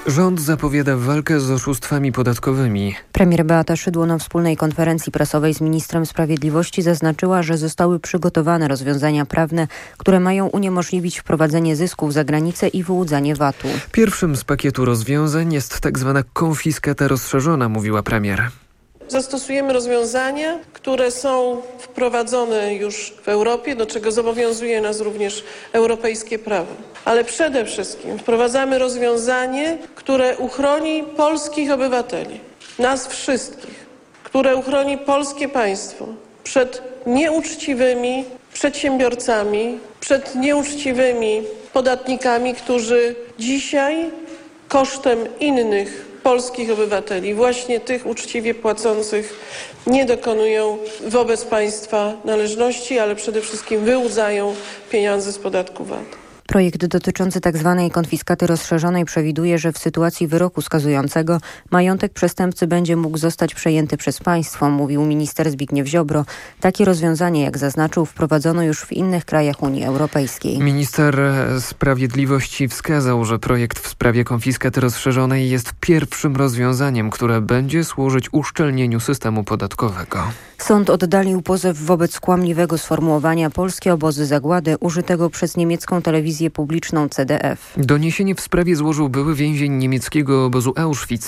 Rząd zapowiada walkę z oszustwami podatkowymi. Premier Beata Szydło na wspólnej konferencji prasowej z ministrem sprawiedliwości zaznaczyła, że zostały przygotowane rozwiązania prawne, które mają uniemożliwić wprowadzenie zysków za granicę i wyłudzanie VAT-u. Pierwszym z pakietu rozwiązań jest tzw. konfiskata rozszerzona, mówiła premier. Zastosujemy rozwiązania, które są wprowadzone już w Europie, do czego zobowiązuje nas również europejskie prawo. Ale przede wszystkim wprowadzamy rozwiązanie, które uchroni polskich obywateli, nas wszystkich, które uchroni polskie państwo przed nieuczciwymi przedsiębiorcami, przed nieuczciwymi podatnikami, którzy dzisiaj kosztem innych polskich obywateli, właśnie tych uczciwie płacących, nie dokonują wobec państwa należności, ale przede wszystkim wyłudzają pieniądze z podatku VAT. Projekt dotyczący tzw. konfiskaty rozszerzonej przewiduje, że w sytuacji wyroku skazującego majątek przestępcy będzie mógł zostać przejęty przez państwo, mówił minister Zbigniew Ziobro. Takie rozwiązanie, jak zaznaczył, wprowadzono już w innych krajach Unii Europejskiej. Minister Sprawiedliwości wskazał, że projekt w sprawie konfiskaty rozszerzonej jest pierwszym rozwiązaniem, które będzie służyć uszczelnieniu systemu podatkowego. Sąd oddalił pozew wobec kłamliwego sformułowania Polskie obozy zagłady użytego przez niemiecką telewizję publiczną CDF. Doniesienie w sprawie złożył były więzień niemieckiego obozu Auschwitz,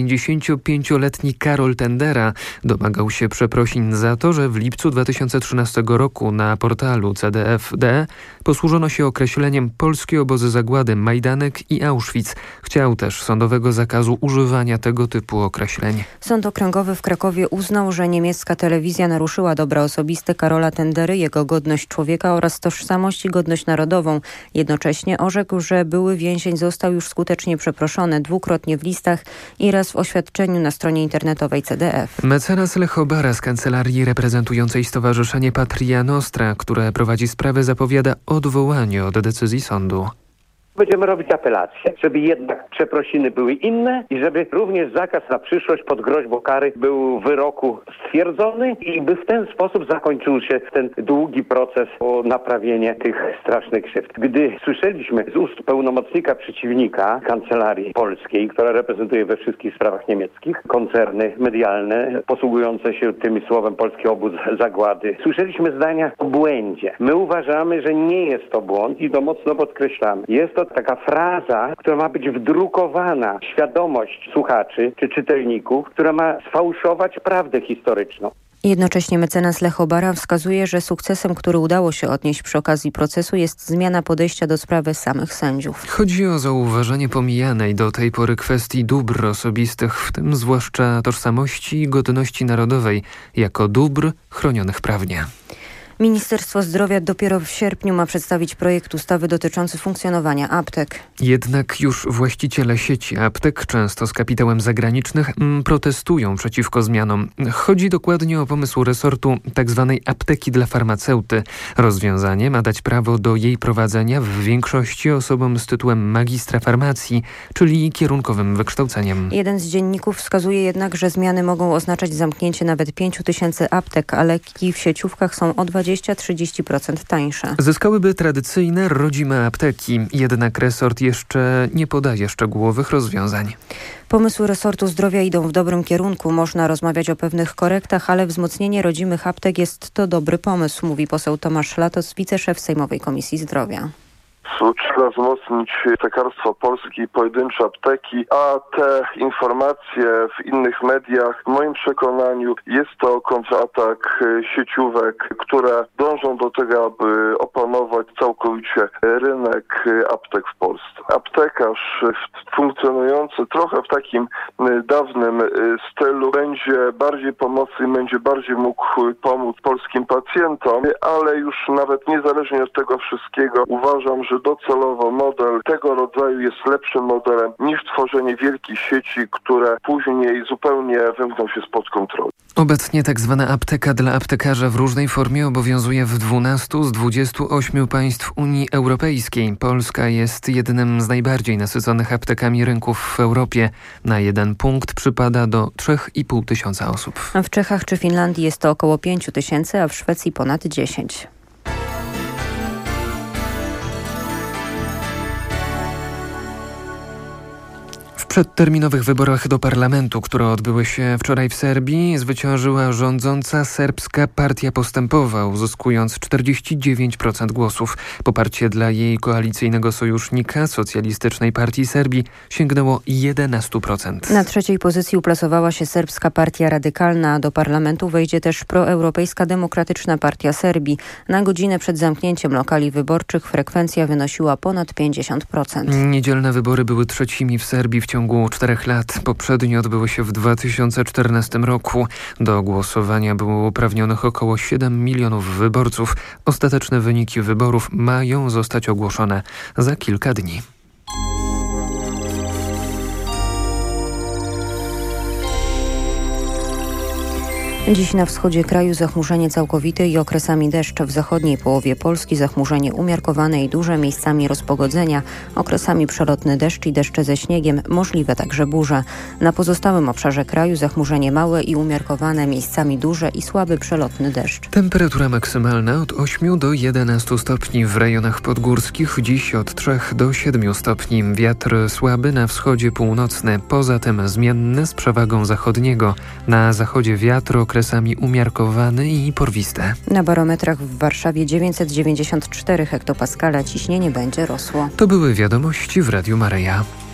95-letni Karol Tendera. Domagał się przeprosin za to, że w lipcu 2013 roku na portalu CDF.de posłużono się określeniem Polskie obozy zagłady, Majdanek i Auschwitz. Chciał też sądowego zakazu używania tego typu określeń. Sąd okręgowy w Krakowie uznał, że niemiecka telewizja naruszyła dobra osobiste Karola Tendery, jego godność człowieka oraz tożsamość i godność narodową. Jednocześnie orzekł, że były więzień został już skutecznie przeproszony dwukrotnie w listach i raz w oświadczeniu na stronie internetowej CDF. Mecenas Lech Obara z kancelarii reprezentującej Stowarzyszenie Patria Nostra, które prowadzi sprawę, zapowiada odwołanie od decyzji sądu. Będziemy robić apelację, żeby jednak przeprosiny były inne i żeby również zakaz na przyszłość pod groźbą kary był w wyroku stwierdzony i by w ten sposób zakończył się ten długi proces o naprawienie tych strasznych krzywd. Gdy słyszeliśmy z ust pełnomocnika przeciwnika Kancelarii Polskiej, która reprezentuje we wszystkich sprawach niemieckich koncerny medialne posługujące się tym słowem Polski obóz zagłady, słyszeliśmy zdania o błędzie. My uważamy, że nie jest to błąd i to mocno podkreślamy. Jest to taka fraza, która ma być wdrukowana w świadomość słuchaczy czy czytelników, która ma sfałszować prawdę historyczną. Jednocześnie mecenas Lech Obara wskazuje, że sukcesem, który udało się odnieść przy okazji procesu, jest zmiana podejścia do sprawy samych sędziów. Chodzi o zauważenie pomijanej do tej pory kwestii dóbr osobistych, w tym zwłaszcza tożsamości i godności narodowej, jako dóbr chronionych prawnie. Ministerstwo Zdrowia dopiero w sierpniu ma przedstawić projekt ustawy dotyczący funkcjonowania aptek. Jednak już właściciele sieci aptek, często z kapitałem zagranicznych, protestują przeciwko zmianom. Chodzi dokładnie o pomysł resortu tzw. apteki dla farmaceuty. Rozwiązanie ma dać prawo do jej prowadzenia w większości osobom z tytułem magistra farmacji, czyli kierunkowym wykształceniem. Jeden z dzienników wskazuje jednak, że zmiany mogą oznaczać zamknięcie nawet 5 000 aptek, a leki w sieciówkach są o 20-30% tańsze. Zyskałyby tradycyjne, rodzime apteki, jednak resort jeszcze nie podaje szczegółowych rozwiązań. Pomysły resortu zdrowia idą w dobrym kierunku. Można rozmawiać o pewnych korektach, ale wzmocnienie rodzimych aptek jest to dobry pomysł, mówi poseł Tomasz Latos, wiceszef Sejmowej Komisji Zdrowia. Trzeba wzmocnić lekarstwo polskie i pojedyncze apteki, a te informacje w innych mediach, w moim przekonaniu, jest to kontratak sieciówek, które dążą do tego, aby opanować całkowicie rynek aptek w Polsce. Aptekarz funkcjonujący trochę w takim dawnym stylu będzie bardziej pomocny, będzie bardziej mógł pomóc polskim pacjentom, ale już nawet niezależnie od tego wszystkiego uważam, że docelowo model tego rodzaju jest lepszym modelem niż tworzenie wielkich sieci, które później zupełnie wymkną się spod kontroli. Obecnie tak zwana apteka dla aptekarza w różnej formie obowiązuje w 12 z 28 państw Unii Europejskiej. Polska jest jednym z najbardziej nasyconych aptekami rynków w Europie. Na jeden punkt przypada do 3,5 tysiąca osób. W Czechach czy Finlandii jest to około 5 000, a w Szwecji ponad 10. W przedterminowych wyborach do parlamentu, które odbyły się wczoraj w Serbii, zwyciężyła rządząca serbska Partia Postępowa, uzyskując 49% głosów. Poparcie dla jej koalicyjnego sojusznika, Socjalistycznej Partii Serbii, sięgnęło 11%. Na trzeciej pozycji uplasowała się Serbska Partia Radykalna. Do parlamentu wejdzie też proeuropejska Demokratyczna Partia Serbii. Na godzinę przed zamknięciem lokali wyborczych frekwencja wynosiła ponad 50%. Niedzielne wybory były trzecimi w Serbii w ciągu 4 lat. Poprzednio odbyły się w 2014 roku. Do głosowania było uprawnionych około 7 milionów wyborców. Ostateczne wyniki wyborów mają zostać ogłoszone za kilka dni. Dziś na wschodzie kraju zachmurzenie całkowite i okresami deszcz. W zachodniej połowie Polski zachmurzenie umiarkowane i duże, miejscami rozpogodzenia. Okresami przelotny deszcz i deszcze ze śniegiem, możliwe także burze. Na pozostałym obszarze kraju zachmurzenie małe i umiarkowane, miejscami duże i słaby przelotny deszcz. Temperatura maksymalna od 8 do 11 stopni w rejonach podgórskich, dziś od 3 do 7 stopni. Wiatr słaby na wschodzie północny, poza tym zmienny z przewagą zachodniego. Na zachodzie wiatr okresami umiarkowany i porwiste. Na barometrach w Warszawie 994 hektopaskala, ciśnienie będzie rosło. To były wiadomości w Radiu Maryja.